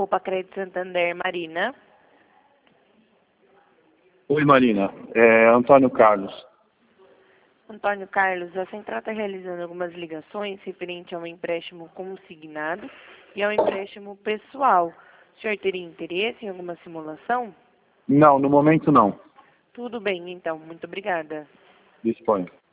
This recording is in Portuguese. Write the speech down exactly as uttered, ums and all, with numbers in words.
Copa Crédito Santander, Marina. Oi, Marina. É Antônio Carlos. Antônio Carlos, a Central está realizando algumas ligações referente a um empréstimo consignado e ao empréstimo pessoal. O senhor teria interesse em alguma simulação? Não, no momento não. Tudo bem, então. Muito obrigada. Disponha.